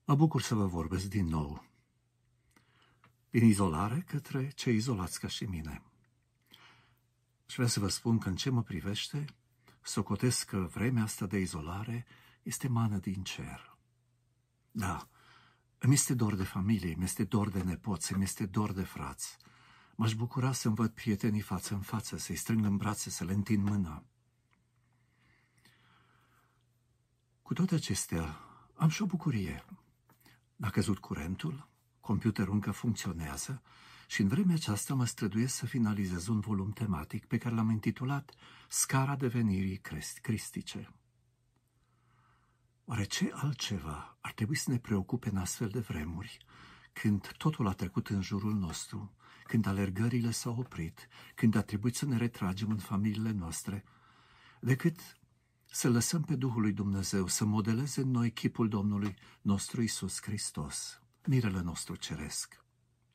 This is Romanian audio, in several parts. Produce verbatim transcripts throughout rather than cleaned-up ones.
Mă bucur să vă vorbesc din nou, din izolare către cei izolați ca și mine. Și vreau să vă spun că în ce mă privește, socotesc că vremea asta de izolare este mană din cer. Da, îmi este dor de familie, îmi este dor de nepoți, îmi este dor de frați. M-aș bucura să-mi văd prietenii față în față, să-i strâng în brațe, să le întind mâna. Cu toate acestea, am și o bucurie. A căzut curentul, computerul încă funcționează și în vremea aceasta mă străduiesc să finalizez un volum tematic pe care l-am intitulat Scara devenirii cristice. Oare ce altceva ar trebui să ne preocupe în astfel de vremuri, când totul a trecut în jurul nostru, când alergările s-au oprit, când a trebuit să ne retragem în familiile noastre, decât să lăsăm pe Duhul lui Dumnezeu să modeleze în noi chipul Domnului nostru Iisus Hristos, mirele nostru ceresc.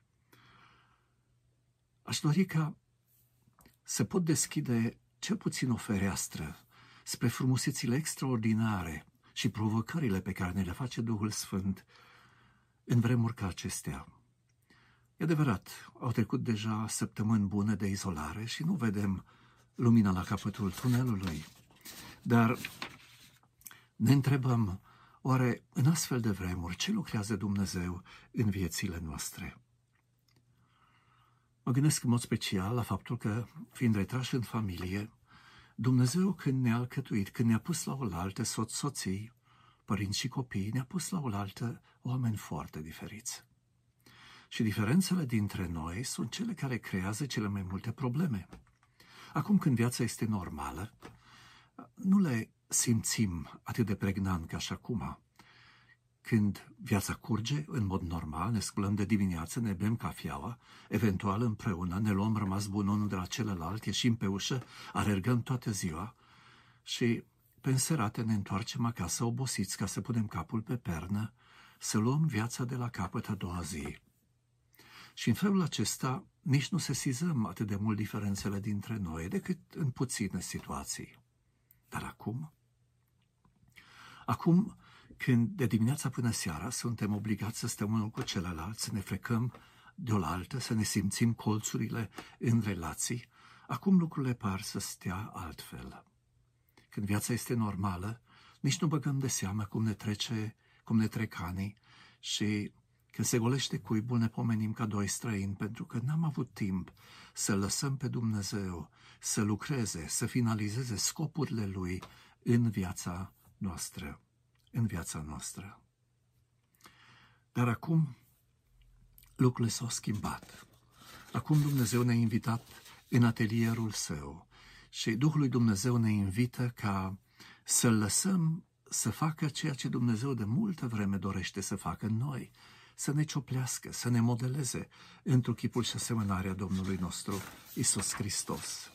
Aș dori ca să pot deschide cel puțin o fereastră spre frumusețile extraordinare și provocările pe care ne le face Duhul Sfânt în vremuri ca acestea. E adevărat, au trecut deja săptămâni bune de izolare și nu vedem lumina la capătul tunelului. Dar ne întrebăm, oare în astfel de vremuri ce lucrează Dumnezeu în viețile noastre? Mă gândesc în mod special la faptul că, fiind retrași în familie, Dumnezeu când ne-a alcătuit, când ne-a pus la oaltă soț, soții, părinți și copii, ne-a pus la oaltă oameni foarte diferiți. Și diferențele dintre noi sunt cele care creează cele mai multe probleme. Acum când viața este normală, nu le simțim atât de pregnant ca și acum. Când viața curge în mod normal, ne sculăm de dimineață, ne bem cafeaua, eventual împreună, ne luăm rămas bun unul de la celălalt, ieșim pe ușă, alergăm toată ziua și pe înserate ne întoarcem acasă obosiți ca să punem capul pe pernă, să luăm viața de la capăt a doua zi. Și în felul acesta nici nu sesizăm atât de mult diferențele dintre noi decât în puține situații. Dar acum, acum când de dimineața până seara suntem obligați să stăm unul cu celălalt, să ne frecăm de oaltă, să ne simțim colțurile în relații, acum lucrurile par să stea altfel. Când viața este normală, nici nu băgăm de seamă cum ne trece, cum ne trec anii și când se golește cuibul ne pomenim ca doi străini pentru că n-am avut timp să lăsăm pe Dumnezeu să lucreze, să finalizeze scopurile Lui în viața noastră, în viața noastră. Dar acum lucrurile s-au schimbat. Acum Dumnezeu ne-a invitat în atelierul Său și Duhul lui Dumnezeu ne invită ca să lăsăm să facă ceea ce Dumnezeu de multă vreme dorește să facă în noi, să ne cioplească, să ne modeleze într-un chipul și asemănarea Domnului nostru, Iisus Hristos.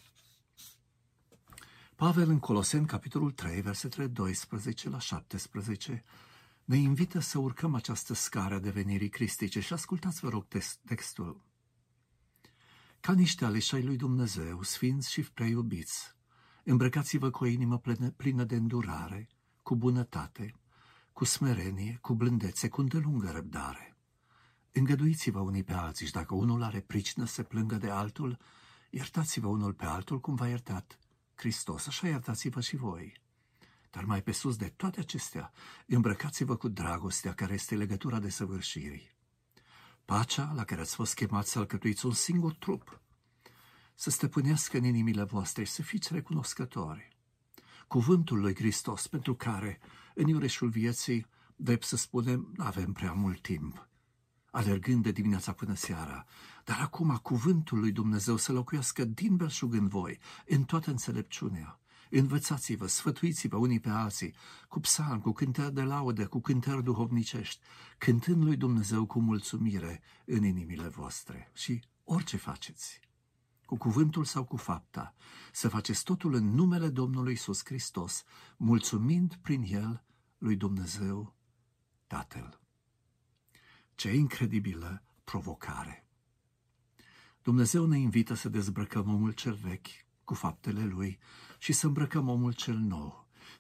Pavel în Coloseni, capitolul trei, versetele doisprezece la șaptesprezece, ne invită să urcăm această scară a devenirii cristice și ascultați, vă rog, textul. Ca niște aleși ai lui Dumnezeu, sfinți și preiubiți, îmbrăcați-vă cu o inimă plină de îndurare, cu bunătate, cu smerenie, cu blândețe, cu îndelungă răbdare. Îngăduiți-vă unii pe alții și dacă unul are pricină să plângă de altul, iertați-vă unul pe altul cum v-a iertat Hristos, așa iertați-vă și voi. Dar mai pe sus de toate acestea, îmbrăcați-vă cu dragostea care este legătura desăvârșirii. Pacea la care ați fost chemați să alcătuiți un singur trup, să stăpânească în inimile voastre și să fiți recunoscători. Cuvântul lui Hristos, pentru care, în iureșul vieții, drept să spunem, nu avem prea mult timp, alergând de dimineața până seara, dar acum cuvântul lui Dumnezeu să locuiască din belșug în voi, în toată înțelepciunea. Învățați-vă, sfătuiți-vă unii pe alții, cu psalm, cu cântări de laudă, cu cântări duhovnicești, cântând lui Dumnezeu cu mulțumire în inimile voastre. Și orice faceți, cu cuvântul sau cu fapta, să faceți totul în numele Domnului Iisus Hristos, mulțumind prin El lui Dumnezeu Tatăl. Ce incredibilă provocare! Dumnezeu ne invită să dezbrăcăm omul cel vechi cu faptele lui și să îmbrăcăm omul cel nou,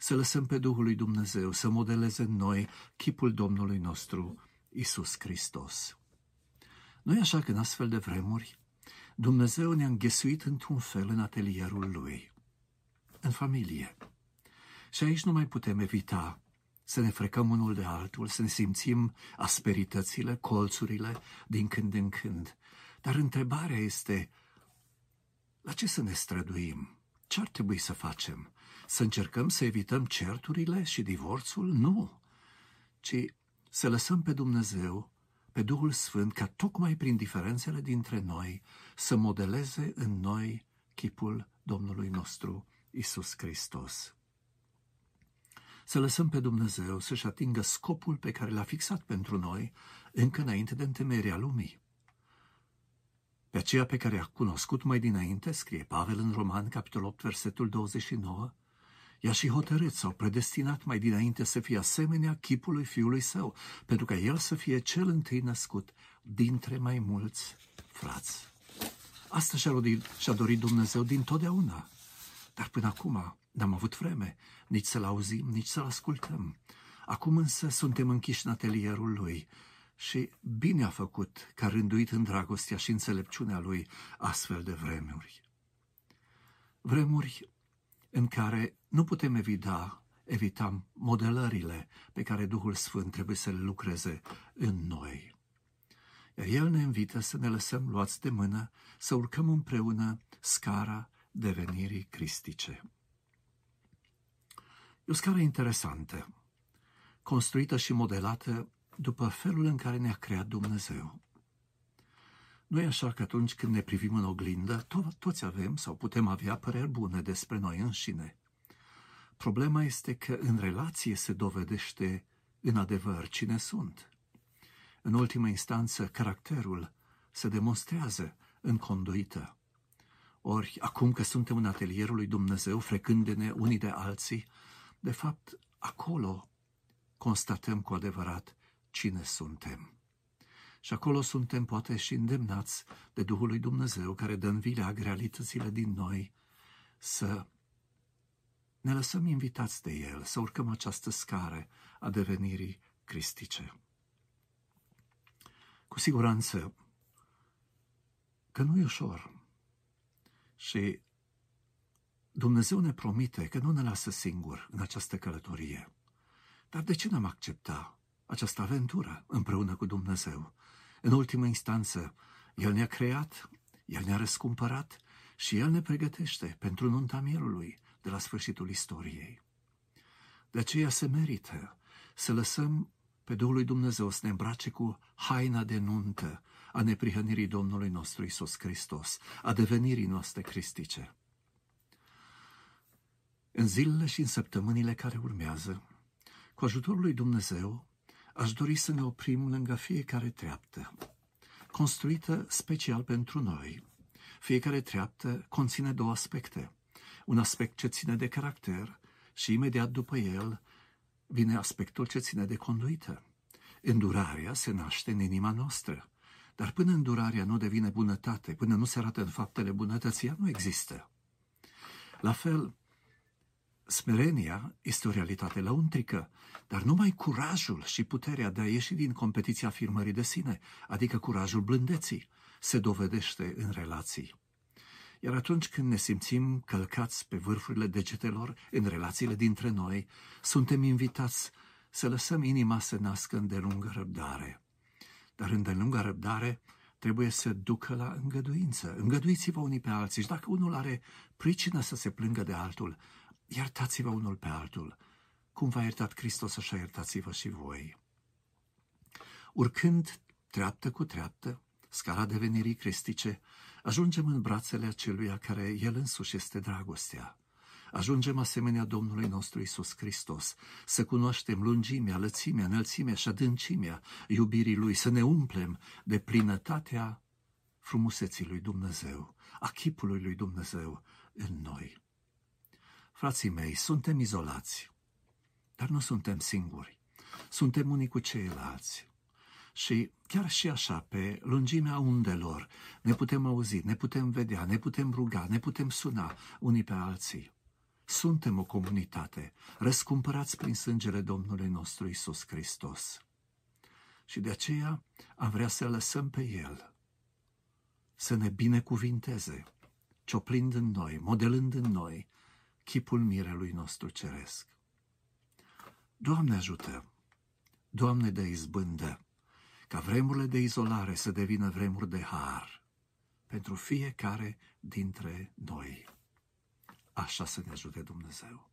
să lăsăm pe Duhul lui Dumnezeu să modeleze în noi chipul Domnului nostru, Iisus Hristos. Nu-i așa că în astfel de vremuri Dumnezeu ne-a înghesuit într-un fel în atelierul Lui, în familie. Și aici nu mai putem evita să ne frecăm unul de altul, să ne simțim asperitățile, colțurile din când în când. Dar întrebarea este, la ce să ne străduim? Ce ar trebui să facem? Să încercăm să evităm certurile și divorțul? Nu, ci să lăsăm pe Dumnezeu, pe Duhul Sfânt, ca tocmai prin diferențele dintre noi să modeleze în noi chipul Domnului nostru, Iisus Hristos. Să lăsăm pe Dumnezeu să-și atingă scopul pe care l-a fixat pentru noi încă înainte de întemeierea lumii. Pe aceea pe care a cunoscut mai dinainte, scrie Pavel în Roman, capitolul opt, versetul douăzeci și nouă, i-a și hotărât sau predestinat mai dinainte să fie asemenea chipului Fiului Său, pentru ca El să fie cel întâi născut dintre mai mulți frați. Asta și-a, rodit, și-a dorit Dumnezeu dintotdeauna, dar până acum n-am avut vreme nici să-L auzim, nici să-L ascultăm. Acum însă suntem închiși în atelierul Lui și bine a făcut că a rânduit în dragostea și înțelepciunea Lui astfel de vremuri. Vremuri în care nu putem evita, evita modelările pe care Duhul Sfânt trebuie să le lucreze în noi. Iar El ne invită să ne lăsăm luați de mână, să urcăm împreună scara devenirii cristice. E o scară interesantă, construită și modelată după felul în care ne-a creat Dumnezeu. Nu e așa că atunci când ne privim în oglindă, to- toți avem sau putem avea păreri bune despre noi înșine. Problema este că în relație se dovedește în adevăr cine sunt. În ultimă instanță, caracterul se demonstrează în conduită. Ori, acum că suntem în atelierul lui Dumnezeu, frecându-ne unii de alții, de fapt, acolo constatăm cu adevărat cine suntem. Și acolo suntem poate și îndemnați de Duhul lui Dumnezeu, care dă în vileag realitățile din noi, să ne lăsăm invitați de El, să urcăm această scară a devenirii cristice. Cu siguranță că nu e ușor și Dumnezeu ne promite că nu ne lasă singuri în această călătorie. Dar de ce n-am accepta această aventură împreună cu Dumnezeu? În ultimă instanță, El ne-a creat, El ne-a răscumpărat și El ne pregătește pentru nunta Mielului de la sfârșitul istoriei. De aceea se merită să lăsăm pe Duhul lui Dumnezeu să ne îmbrace cu haina de nuntă a neprihănirii Domnului nostru Iisus Hristos, a devenirii noastre cristice. În zilele și în săptămânile care urmează, cu ajutorul lui Dumnezeu, aș dori să ne oprim lângă fiecare treaptă, construită special pentru noi. Fiecare treaptă conține două aspecte. Un aspect ce ține de caracter și imediat după el vine aspectul ce ține de conduită. Îndurarea se naște în inima noastră, dar până îndurarea nu devine bunătate, până nu se arată în faptele bunătății, ea nu există. La fel, smerenia este o realitate lăuntrică, dar numai curajul și puterea de a ieși din competiția afirmării de sine, adică curajul blândeții, se dovedește în relații. Iar atunci când ne simțim călcați pe vârfurile degetelor în relațiile dintre noi, suntem invitați să lăsăm inima să nască îndelungă răbdare. Dar îndelungă răbdare trebuie să ducă la îngăduință. Îngăduiți-vă unii pe alții și dacă unul are pricină să se plângă de altul, iertați-vă unul pe altul. Cum v-a iertat Hristos, așa iertați-vă și voi. Urcând treaptă cu treaptă, scara devenirii cristice, ajungem în brațele aceluia care El însuși este dragostea. Ajungem asemenea Domnului nostru Iisus Hristos, să cunoaștem lungimea, lățimea, înălțimea și adâncimea iubirii Lui, să ne umplem de plinătatea frumuseții lui Dumnezeu, a chipului lui Dumnezeu în noi. Frații mei, suntem izolați, dar nu suntem singuri. Suntem unii cu ceilalți. Și chiar și așa, pe lungimea undelor, ne putem auzi, ne putem vedea, ne putem ruga, ne putem suna unii pe alții. Suntem o comunitate, răscumpărați prin sângele Domnului nostru Iisus Hristos. Și de aceea am vrea să lăsăm pe El să ne binecuvinteze, cioplind în noi, modelând în noi chipul mirelui nostru ceresc. Doamne ajută! Doamne, dă izbândă, ca vremurile de izolare să devină vremuri de har pentru fiecare dintre noi. Așa să ne ajute Dumnezeu.